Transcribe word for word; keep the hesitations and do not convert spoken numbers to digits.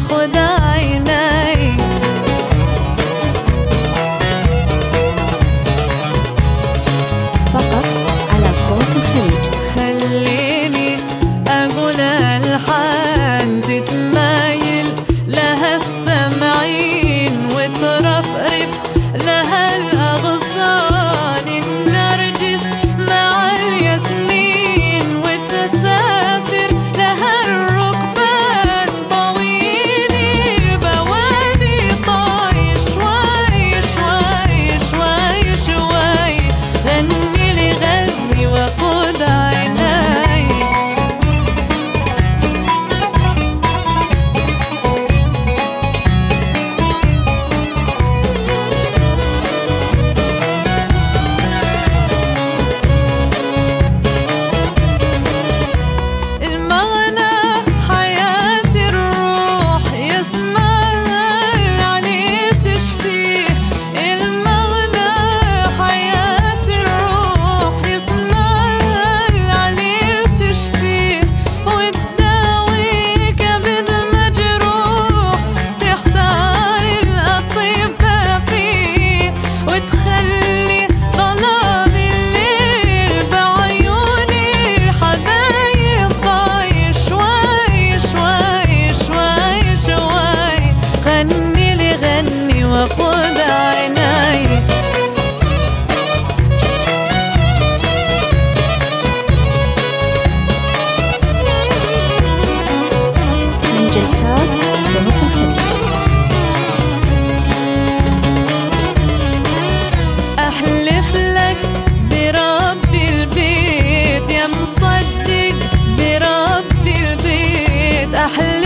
واخد عيني. فقط على صوت الخليج. خليني أقول ألحان تتمايل لها السمعين وترفرف لها الأغصان، النرجس مع الياسمين وتسافر لها الركبان، طويني البوادي طاير شوي شوي شوي شوي، غني لي غني وخد عيني. المغنى حياة الروح يسمعها العلي تشفيه، المغنى حياة الروح يسمعها العلي تشفيه، وتداوي كبد مجروح تحتار الأطباء فيه، وتخلي ظلام الليل بعيوني الحبايب طاير شوي شوي شوي شوي، غني لي غني وخد عيني. من جلسات صوت الخليج. أحلف لك برب البيت يا مصدق برب البيت، أحلف